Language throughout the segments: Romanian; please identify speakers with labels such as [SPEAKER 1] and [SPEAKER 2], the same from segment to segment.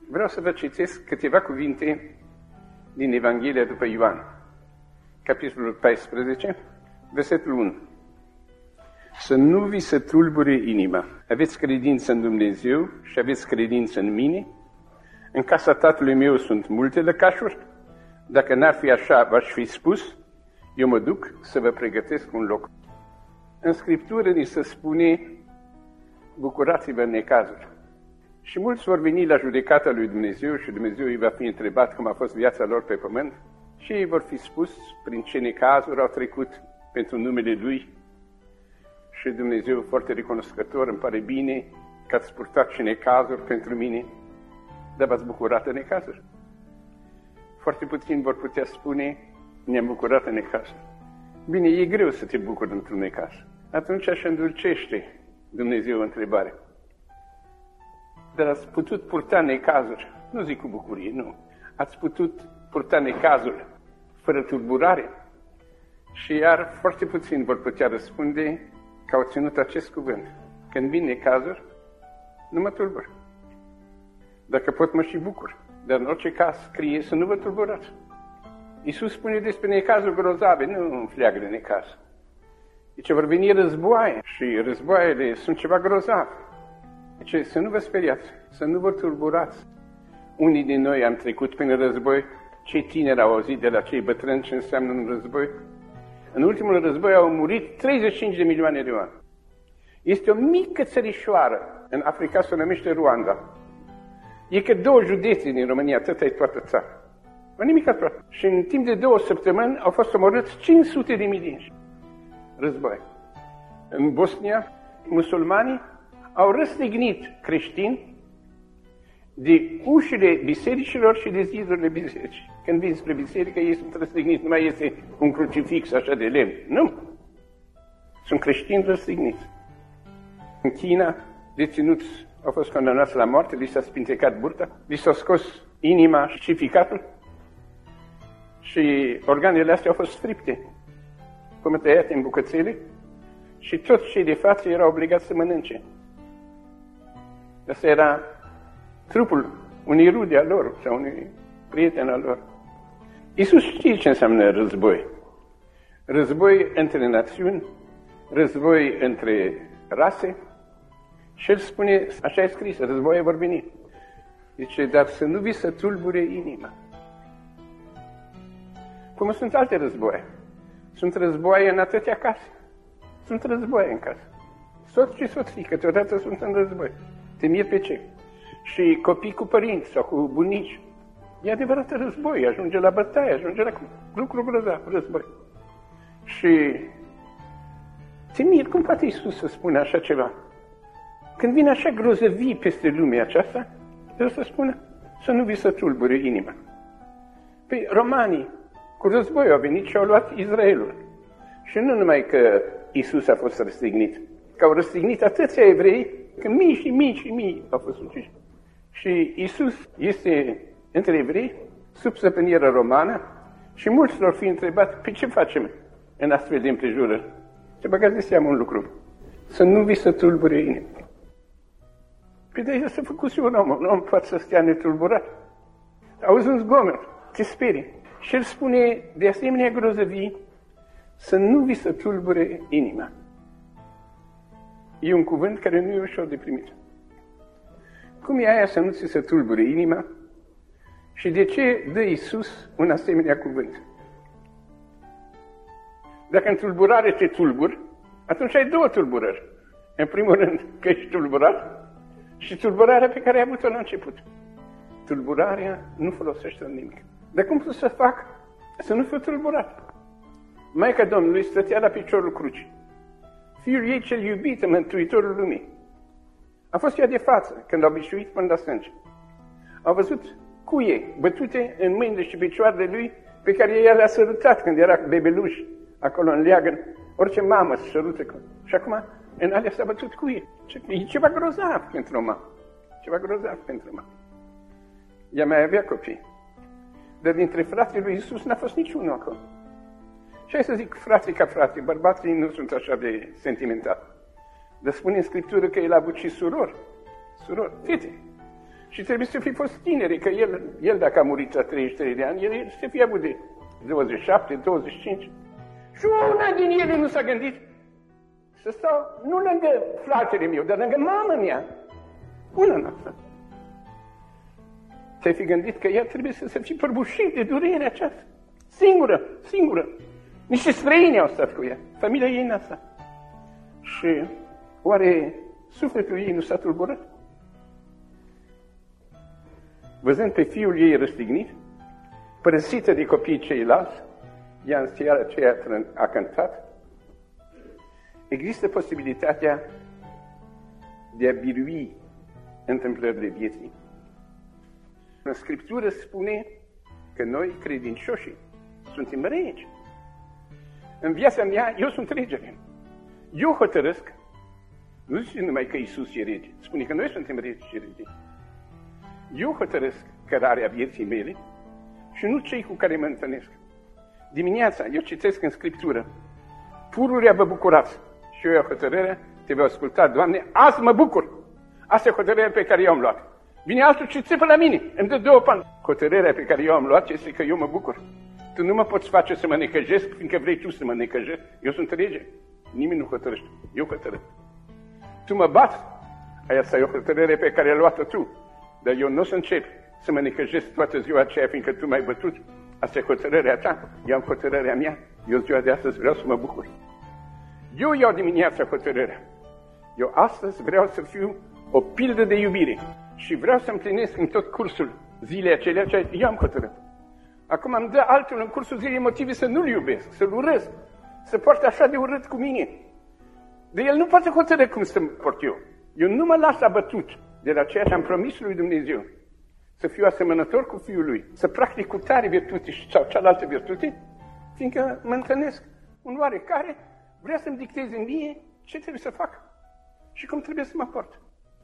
[SPEAKER 1] Vreau să vă citesc câteva cuvinte din Evanghelia după Ioan, capitolul 14, versetul 1. Să nu vi se tulbure inima. Aveți credință în Dumnezeu și aveți credință în mine? În casa Tatălui meu sunt multe lăcașuri. Dacă n-ar fi așa, v-aș fi spus, eu mă duc să vă pregătesc un loc. În Scriptură ni se spune, bucurați-vă în necazuri. Și mulți vor veni la judecata lui Dumnezeu și Dumnezeu îi va fi întrebat cum a fost viața lor pe pământ și ei vor fi spus prin ce necazuri au trecut pentru numele Lui. Și Dumnezeu, foarte recunoscător, îmi pare bine că ați purtat și necazuri pentru mine, dar v-ați bucurat în necazuri. Foarte puțini vor putea spune, ne-am bucurat în necazuri. Bine, e greu să te bucuri într-un necaz. Atunci așa îndulcește Dumnezeu întrebarea. Dar ați putut purta necazuri, nu zic cu bucurie, nu. Ați putut purta necazuri fără tulburare? Și iar foarte puțini vor putea răspunde că au ținut acest cuvânt. Când vin necazuri, nu mă tulbur. Dacă pot, mă și bucur. Dar în orice caz scrie să nu vă tulburați. Iisus spune despre necazuri grozave, nu înfleagă de necaz. Deci vor veni războaie și războaiele sunt ceva grozav. Deci să nu vă speriați, să nu vă tulburați. Unii din noi am trecut prin război, cei tineri au auzit de la cei bătrâni ce înseamnă un război. În ultimul război au murit 35 de milioane de oameni. Este o mică țărișoară, în Africa se numește Rwanda. E că 2 județe din România, atâta e toată țara. O nimic aproape. Și în timp de 2 săptămâni au fost omorâți 500 de mii război. În Bosnia, musulmanii au răstignit creștini de ușile bisericilor și de zidurile bisericii. Când vin spre biserică, ei sunt răstigniți, nu mai este un crucifix așa de lemn. Nu! Sunt creștini răstigniți. În China, deținuți au fost condamnați la moarte, li s-a spintecat burta, li s-a scos inima și ficatul și organele astea au fost stripte, cum tăiate în bucățele și toți cei de față erau obligați să mănânce. Asta era trupul unei rude al lor sau unui prieten al lor. Iisus știe ce înseamnă război. Război între națiuni, război între rase. Și El spune, așa e scris, războaie vor veni. Zice, dar să nu vi se tulbure inima. Cum sunt alte războaie. Sunt războaie în atâtea case. Sunt războaie în casă. Soț și soții, câteodată sunt în război. Te miri pe ce? Și copii cu părinți sau cu bunici. E adevărat război, ajunge la bătaie, ajunge la lucru grozav, război. Și te miri, cum poate Iisus să spună așa ceva? Când vine așa grozăvii peste lumea aceasta, El să spună să nu vi se tulbure inima. Păi romanii cu război au venit și au luat Israelul. Și nu numai că Iisus a fost răstignit, că au răstignit atâția evrei, că mii și mii și mii au fost uciși. Și Iisus este între evrei, sub stăpânirea romană, și mulți l-au fi întrebat, pe ce facem în astfel de împrejurări? Ce băgați de seamă un lucru, să nu vi se tulbure inima. Păi de-aia s-a făcut și un om poate să stea netulburat. Auzi un zgomot, te sperii. Și El spune de asemenea grozăvii, să nu vi se tulbure inima. E un cuvânt care nu e ușor de primit. Cum e aia să nu ți se tulbure inima? Și de ce dă Iisus un asemenea cuvânt? Dacă în tulburare te tulburi, atunci ai 2 tulburări. În primul rând că ești tulburat și tulburarea pe care ai avut-o la început. Tulburarea nu folosește nimic. Dar cum să fac să nu fiu tulburat? Maica Domnului stătea la piciorul crucii. Fiul ei cel iubit, Mântuitorul lumii. A fost ea de față când au bișuit până la sânge. Au văzut cuie bătute în mâinile și picioarele lui pe care ea le-a sărutat când era bebeluș acolo în leagăn. Orice mamă se sărută. Și acum în alea s-a bătut cuie. E ceva grozav pentru o mamă. Ceva grozav pentru o mamă. Ea mai avea copii. Dar dintre frații lui Iisus n-a fost niciunul acolo. Și hai să zic frații ca frații, bărbații nu sunt așa de sentimentali. Dar spune în Scriptură că el a avut și surori, fete. Și trebuie să fi fost tineri, că el dacă a murit la 33 de ani, el să fie avut de 27, 25. Și una din ele nu s-a gândit să stau nu lângă fratele meu, dar lângă mama mea. Una noastră. Ți-ai fi gândit că ea trebuie să se fi prăbușit de durerea aceasta. Singură. Niște străini au stat cu ea. Familia ei n-a stat. Și oare sufletul ei nu s-a tulburat? Văzând pe fiul ei răstignit, părăsită de copiii ceilalți, ea în seara aceea a cântat, există posibilitatea de a birui întâmplările vieții. În Scriptură spune că noi, credincioșii, suntem regi. În viața mea, eu sunt regele. Eu hotărăsc, nu zice numai că Iisus e rege, spune că noi suntem regi și regi. Eu hotărăsc cărarea vieții mele și nu cei cu care mă întâlnesc. Dimineața, eu citesc în Scriptură, pururea vă bucurați. Și eu iau hotărârea, te voi asculta, Doamne, azi mă bucur. Asta e hotărârea pe care eu am luat. Vine altul și țipă la mine, îmi dă 2 pani. Hotărârea pe care eu am luat este că eu mă bucur. Tu nu mă poți face să mă necăjesc, fiindcă vrei tu să mă necăjesc. Eu sunt rege. Nimeni nu hotărăște. Eu hotărăsc. Tu mă bați, aia e o hotărâre pe care ai luat-o tu. Dar eu nu o să încep să mă necăjesc toată ziua aceea, fiindcă tu m-ai bătut. Asta e hotărârea ta, eu am hotărârea mea. Eu ziua de astăzi vreau să mă bucur. Eu iau dimineața hotărârea. Eu astăzi vreau să fiu o pildă de iubire. Și vreau să împlinesc în tot cursul zilei acelea ce eu am hotărât. Acum îmi dă altul în cursul zilei motive să nu-l iubesc, să-l urăsc, să poarte așa de urât cu mine. De el nu poate hotărâ cum să mă port eu. Eu nu mă las abătut de la ceea ce am promis lui Dumnezeu. Să fiu asemănător cu Fiul lui, să practic cu tare virtute sau cealaltă virtute, fiindcă mă întâlnesc un oarecare vrea să-mi dicteze mie ce trebuie să fac și cum trebuie să mă port.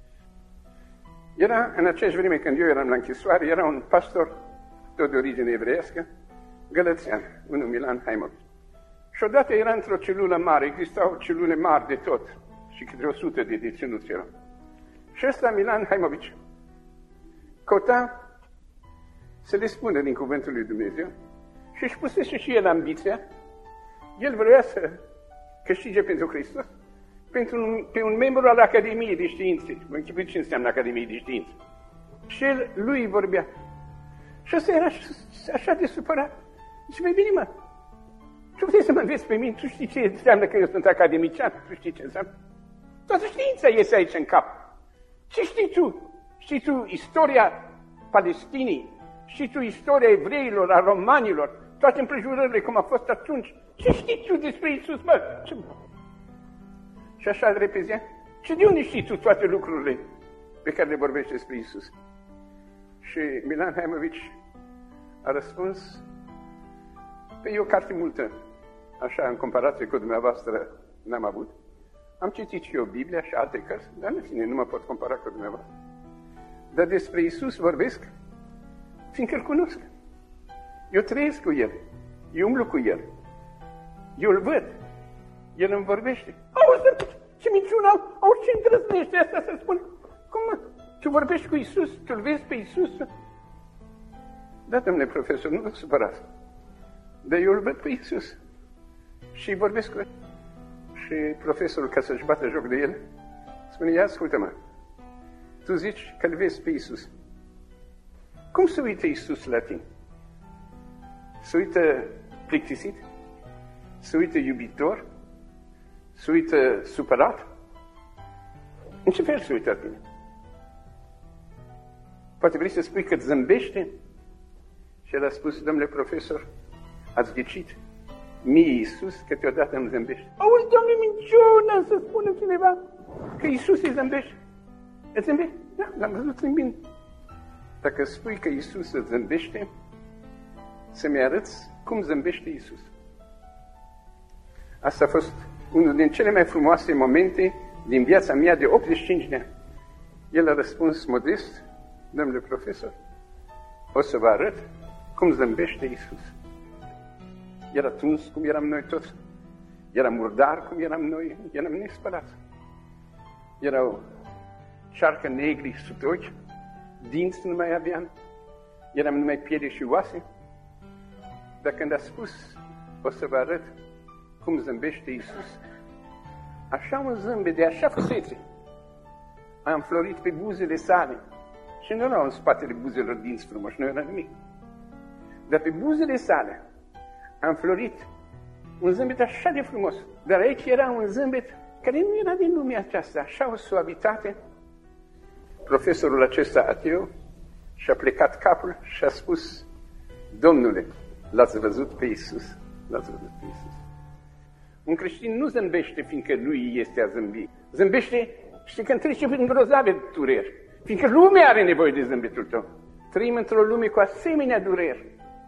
[SPEAKER 1] Era în aceeași vreme când eu eram la închisoare, era un pastor, tot de origine evreiască, gălățean, unul Milan Haimovici. Și odată era într-o celulă mare, existau celule mari de tot, și câte 100 de deținuți erau. Și ăsta, Milan Haimovici, căuta să le spună din cuvântul lui Dumnezeu și își pusese și el ambiția. El vrea să câștige pentru Hristos, pe un membru al Academiei de Științe. Mă închipuiți ce înseamnă Academiei de Științe. Și el, lui vorbea. Și ăsta era așa de supărat. Zice, mai bine, mă, tu vrei să mă înveți pe mine? Tu știi ce înseamnă că eu sunt academician? Tu știi ce înseamnă? Toată știința iese aici în cap. Ce știi tu? Știi tu istoria Palestinii? Știi tu istoria evreilor, a romanilor? Toate împrejurările cum a fost atunci? Ce știi tu despre Iisus, mă? Și așa îl repezea. Și de unde știi tu toate lucrurile pe care le vorbești despre Iisus? Și Milan Haimovici a răspuns, pe eu carte multă, așa în comparație cu dumneavoastră n-am avut. Am citit și eu Biblia și alte cărți, dar în fine nu mă pot compara cu dumneavoastră. Dar despre Iisus vorbesc, fiindcă îl cunosc. Eu trăiesc cu El, eu umblu cu El, eu îl văd, El îmi vorbește. Auzi, ce minciună, auzi ce îndrăznește asta să spun. Cum mă? Tu vorbești cu Iisus, tu îl vezi pe Iisus? Da, domnule profesor, nu vă supărați. Dar eu îl văd pe Iisus și vorbesc cu El. Și profesorul, ca să-și bată joc de el, spune, ia ascultă-mă, tu zici că îl vezi pe Iisus. Cum se uită Iisus la tine? Se uită plictisit? Se uită iubitor? Se uită supărat? În ce fel se uită la tine? Poate vrei să spui că îți zâmbește? Și el a spus, domnule profesor, ați ghicit. Mie Iisus câteodată îmi zâmbește. Auzi, Doamne, minciună să spună cineva că Iisus îi zâmbește. Îți zâmbește? Da, l-am văzut zâmbind. Dacă spui că Iisus îți zâmbește, să-mi arăți cum zâmbește Iisus. Asta a fost unul din cele mai frumoase momente din viața mea de 85 de ani. El a răspuns modest, domnule profesor, o să vă arăt cum zâmbește Iisus. Era tuns cum eram noi toți. Era murdar cum eram noi. Eram nespălați. Erau cearcă negri sub ochi. dinți nu mai aveam, eram numai piele și oase. Dar când a spus, o să vă arăt cum zâmbește Iisus, așa un zâmbet de așa frumusețe a înflorit pe buzele sale. Și nu erau în spatele buzelor dinți frumoși, nu era nimic. Dar pe buzele sale a înflorit un zâmbet așa de frumos. Dar aici era un zâmbet care nu era din lumea aceasta, așa o suavitate. Profesorul acesta ateu și-a plecat capul și a spus, Domnule, l-ați văzut pe Iisus? L-ați văzut pe Iisus. Un creștin nu zâmbește fiindcă lui este a zâmbi. Zâmbește, știi, când trece prin grozave dureri. Fiindcă lumea are nevoie de zâmbetul tău. Trăim într-o lume cu asemenea dureri.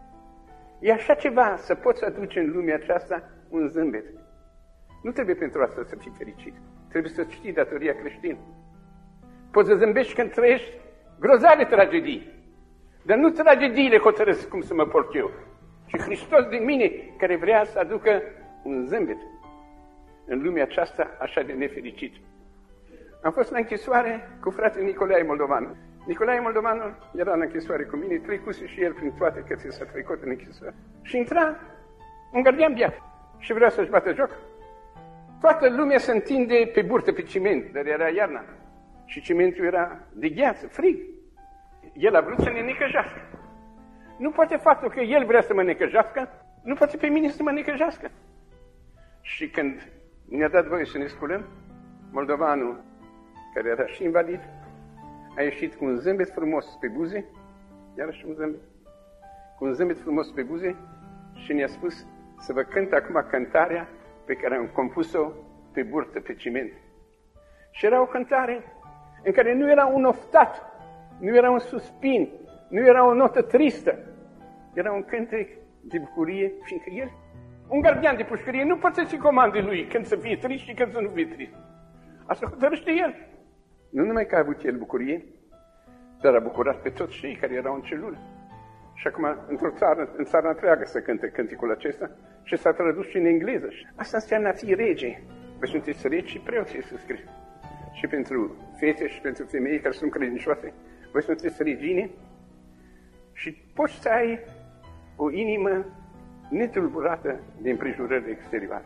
[SPEAKER 1] E așa ceva să poți aduce în lumea aceasta un zâmbet. Nu trebuie pentru asta să fii fericit. Trebuie să știi datoria creștină. Poți să zâmbești când trăiești grozave tragedii. Dar nu tragediile hotărăsc cum să mă port eu. Și Hristos din mine care vrea să aducă un zâmbet în lumea aceasta așa de nefericit. Am fost la închisoare cu fratele Nicolae Moldovanu. Nicolae Moldovanu era în închisoare cu mine, trecuse și el prin toate că ți s-a trecut în închisoare. Și intra un gardian biat și vrea să-și bată joc. Toată lumea se întinde pe burtă, pe ciment, dar era iarna. Și cimentul era de gheață, frig. El a vrut să ne necăjească. Nu poate faptul că el vrea să mă necăjească, nu poate pe mine să mă necăjească. Și când ne-a dat voie să ne sculăm, Moldovanul, care era și invalid, a ieșit cu un zâmbet frumos pe buze, iarăși un zâmbet, cu un zâmbet frumos pe buze și ne-a spus să vă cânt acum cântarea pe care am compus-o pe burtă, pe ciment. Și era o cântare în care nu era un oftat, nu era un suspin, nu era o notă tristă. Era un cântec de bucurie, fiindcă el, un gardian de pușcărie, nu poate să-i comande lui când să fie trist și când să nu fie trist. Asta hotărăște el. Nu numai că a avut el bucurie, dar a bucurat pe toți cei care erau în celulă. Și acum, într-o țară, în țara întreagă să cânte cânticul acesta și s-a tradus și în engleză. Asta înseamnă a fi rege. Voi sunteți regi și preoții, să scrie. Și pentru fete și pentru femei care sunt credincioase, voi sunteți regine și poți să ai o inimă netulburată de împrejurări exterioare.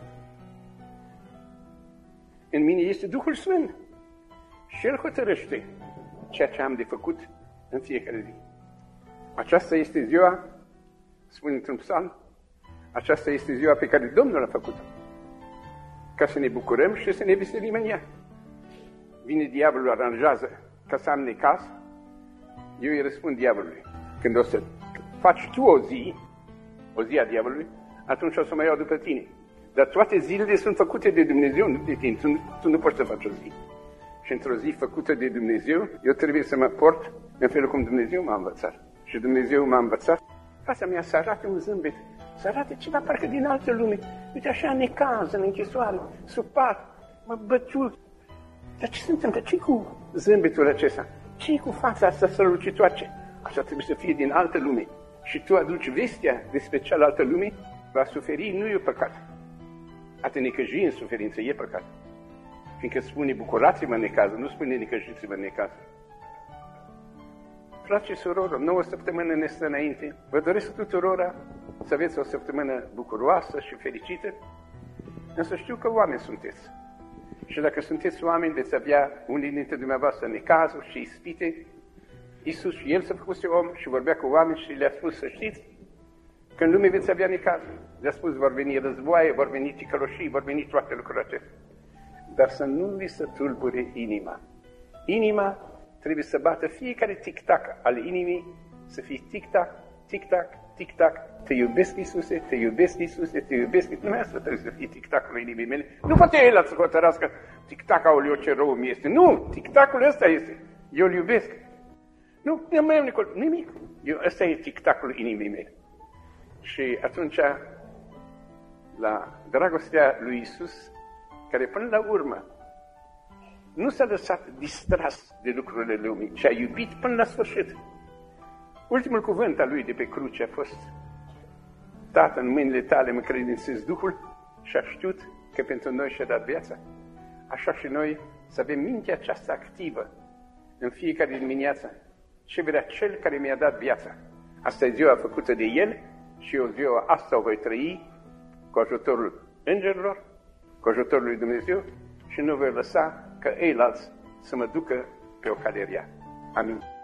[SPEAKER 1] În mine este Duhul Sfânt și El hotărăște ceea ce am de făcut în fiecare zi. Aceasta este ziua, spune într-un psalm, aceasta este ziua pe care Domnul a făcut-o, ca să ne bucurăm și să ne veselim în ea. Vine diavolul, aranjează ca să am necaz, eu îi răspund diavolului. Când o să faci tu o zi a diavolului, atunci o să mă iau după tine. Dar toate zilele sunt făcute de Dumnezeu, nu de tine. Tu nu poți să faci o zi. Și într-o zi făcută de Dumnezeu, eu trebuie să mă port în felul cum Dumnezeu m-a învățat. Și Dumnezeu m-a învățat, fața mea să arate un zâmbet, să arate ceva parcă din altă lume. Uite așa necaz, în închisoare, supărat, mă băciul. Dar ce se întâmplă? Ce cu zâmbetul acesta? Ce cu fața asta strălucitoare? Așa trebuie să fie din altă lume. Și tu aduci vestea despre cealaltă lume, va suferi, nu e păcat. A te necăji în suferință e păcat. Fiindcă spune bucurați-vă în necază, nu spune necăjiți-vă în necază. Frate și soror, 9 săptămână ne stă înainte. Vă doresc tuturora să aveți o săptămână bucuroasă și fericită, însă știu că oameni sunteți. Și dacă sunteți oameni, veți avea unii dintre dumneavoastră necazuri și ispite. Iisus, El s-a făcut om și vorbea cu oameni și le-a spus să știți că în lume veți avea necazuri. Le-a spus, vor veni războaie, vor veni ticăloșii, vor veni toate lucrurile acestea. Dar să nu vi se tulbure inima. Inima trebuie să bată fiecare tic-tac al inimii, să fie tic-tac, tic-tac, tic-tac. Te iubesc, Iisuse, te iubesc, Iisuse, te iubesc. Numai asta trebuie să fie tic-tacul inimii mele. Nu poate El să hotărască tic-tac-ul eu ce rău mi este. Nu, tic-tacul ăsta este. Eu îl iubesc. Nu, mai am nimic. Ăsta e tic-tacul inimii mele. Și atunci, la dragostea lui Iisus, care până la urmă nu s-a lăsat distras de lucrurile lumii, ci a iubit până la sfârșit. Ultimul cuvânt al lui de pe cruce a fost: Tată, în mâinile tale mă credințez Duhul și a știut că pentru noi și-a dat viața. Așa și noi să avem mintea aceasta activă în fiecare dimineață și vedea Cel care mi-a dat viața. Asta e ziua făcută de El și eu ziua asta o voi trăi cu ajutorul îngerilor, cu ajutorul lui Dumnezeu și nu voi lăsa ca ceilalți să mă ducă pe o cale rea. Amin.